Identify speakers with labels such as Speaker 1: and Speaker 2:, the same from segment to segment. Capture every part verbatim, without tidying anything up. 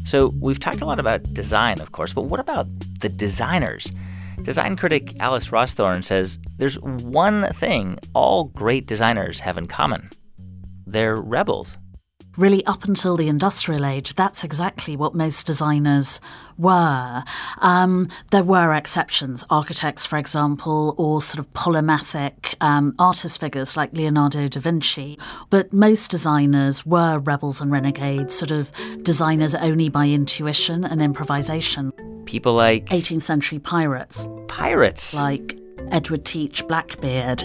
Speaker 1: So we've talked a lot about design, of course, but what about the designers? Design critic Alice Rawsthorn says there's one thing all great designers have in common. They're rebels.
Speaker 2: Really, up until the industrial age, that's exactly what most designers were. Um, there were exceptions, architects, for example, or sort of polymathic um, artist figures like Leonardo da Vinci. But most designers were rebels and renegades, sort of designers only by intuition and improvisation.
Speaker 1: People like...
Speaker 2: eighteenth century pirates.
Speaker 1: Pirates?
Speaker 2: Like Edward Teach Blackbeard.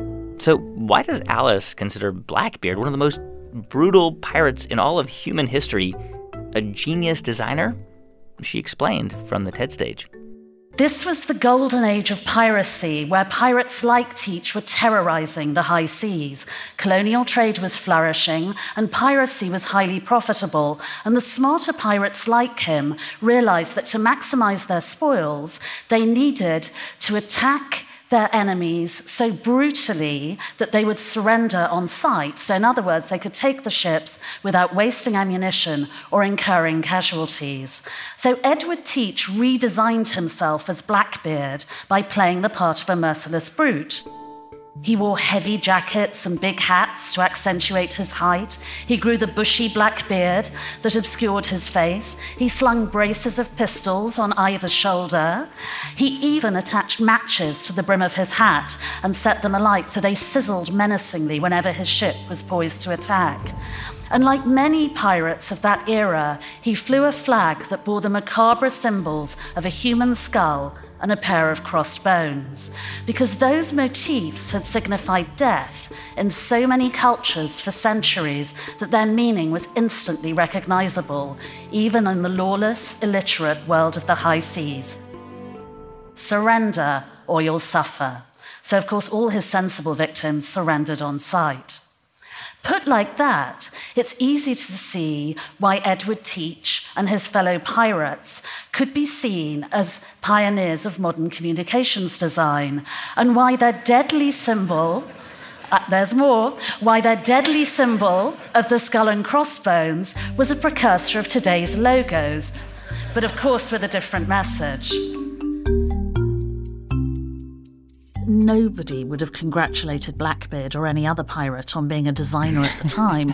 Speaker 1: So why does Alice consider Blackbeard one of the most brutal pirates in all of human history a genius designer? She explained from the TED stage.
Speaker 2: This was the golden age of piracy, where pirates like Teach were terrorizing the high seas. Colonial trade was flourishing, and piracy was highly profitable. And the smarter pirates like him realized that to maximize their spoils, they needed to attack their enemies so brutally that they would surrender on sight. So in other words, they could take the ships without wasting ammunition or incurring casualties. So Edward Teach redesigned himself as Blackbeard by playing the part of a merciless brute. He wore heavy jackets and big hats to accentuate his height. He grew the bushy black beard that obscured his face. He slung braces of pistols on either shoulder. He even attached matches to the brim of his hat and set them alight so they sizzled menacingly whenever his ship was poised to attack. And like many pirates of that era, he flew a flag that bore the macabre symbols of a human skull and a pair of crossed bones, because those motifs had signified death in so many cultures for centuries that their meaning was instantly recognizable, even in the lawless, illiterate world of the high seas. Surrender or you'll suffer. So, of course, all his sensible victims surrendered on sight. Put like that, it's easy to see why Edward Teach and his fellow pirates could be seen as pioneers of modern communications design, and why their deadly symbol, uh, there's more, why their deadly symbol of the skull and crossbones was a precursor of today's logos, but of course with a different message. Nobody would have congratulated Blackbeard or any other pirate on being a designer at the time,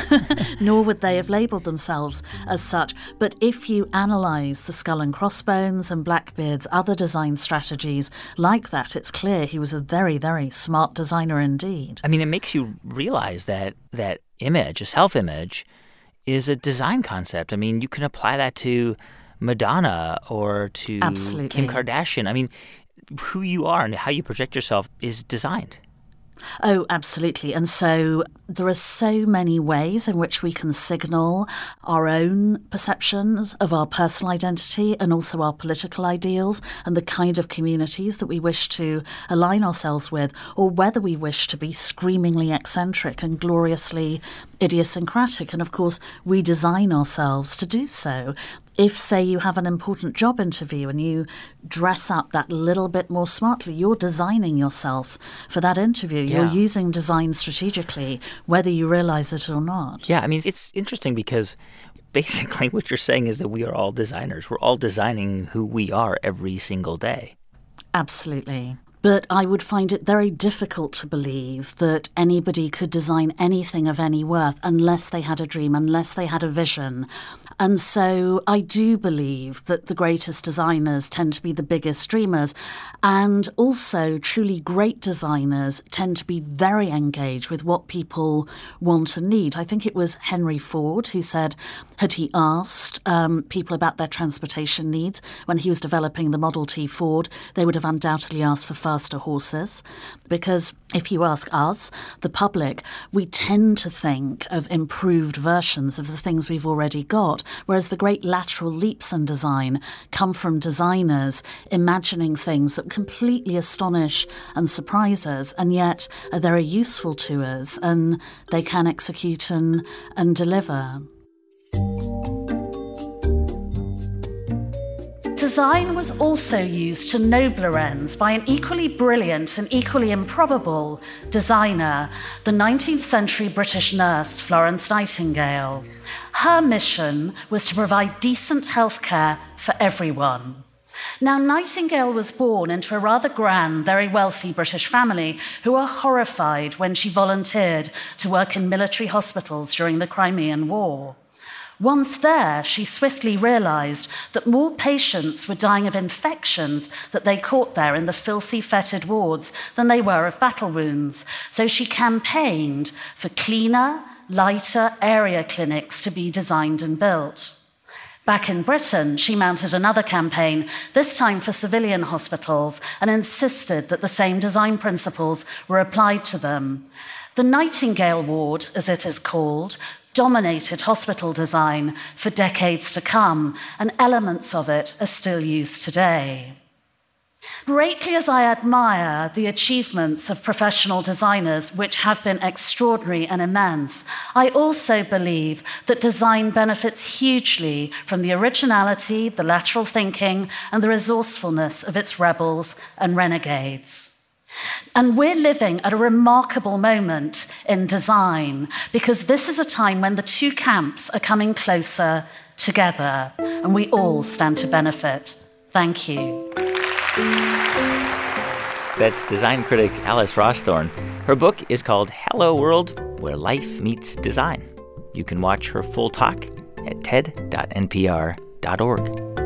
Speaker 2: nor would they have labelled themselves as such. But if you analyse the skull and crossbones and Blackbeard's other design strategies like that, it's clear he was a very, very smart designer indeed.
Speaker 1: I mean, it makes you realise that that image, a self-image, is a design concept. I mean, you can apply that to Madonna or to
Speaker 2: Absolutely.
Speaker 1: Kim Kardashian. I mean, who you are and how you project yourself is designed.
Speaker 2: Oh, absolutely. And so there are so many ways in which we can signal our own perceptions of our personal identity and also our political ideals and the kind of communities that we wish to align ourselves with, or whether we wish to be screamingly eccentric and gloriously idiosyncratic. And of course, we design ourselves to do so. If, say, you have an important job interview and you dress up that little bit more smartly, you're designing yourself for that interview.
Speaker 1: Yeah.
Speaker 2: You're using design strategically, whether you realize it or not.
Speaker 1: Yeah, I mean, it's interesting because basically what you're saying is that we are all designers. We're all designing who we are every single day.
Speaker 2: Absolutely. But I would find it very difficult to believe that anybody could design anything of any worth unless they had a dream, unless they had a vision. And so I do believe that the greatest designers tend to be the biggest dreamers. And also truly great designers tend to be very engaged with what people want and need. I think it was Henry Ford who said, had he asked um, people about their transportation needs when he was developing the Model T Ford, they would have undoubtedly asked for faster horses. Because if you ask us, the public, we tend to think of improved versions of the things we've already got, whereas the great lateral leaps in design come from designers imagining things that completely astonish and surprise us, and yet are very useful to us, and they can execute and, and deliver. Design was also used to nobler ends by an equally brilliant and equally improbable designer, the nineteenth century British nurse Florence Nightingale. Her mission was to provide decent healthcare for everyone. Now, Nightingale was born into a rather grand, very wealthy British family who were horrified when she volunteered to work in military hospitals during the Crimean War. Once there, she swiftly realized that more patients were dying of infections that they caught there in the filthy, fetid wards than they were of battle wounds. So she campaigned for cleaner, lighter area clinics to be designed and built. Back in Britain, she mounted another campaign, this time for civilian hospitals, and insisted that the same design principles were applied to them. The Nightingale Ward, as it is called, dominated hospital design for decades to come, and elements of it are still used today. Greatly as I admire the achievements of professional designers, which have been extraordinary and immense, I also believe that design benefits hugely from the originality, the lateral thinking, and the resourcefulness of its rebels and renegades. And we're living at a remarkable moment in design, because this is a time when the two camps are coming closer together, and we all stand to benefit. Thank you.
Speaker 1: That's design critic Alice Rawsthorn. Her book is called Hello World, Where Life Meets Design. You can watch her full talk at ted dot n p r dot org.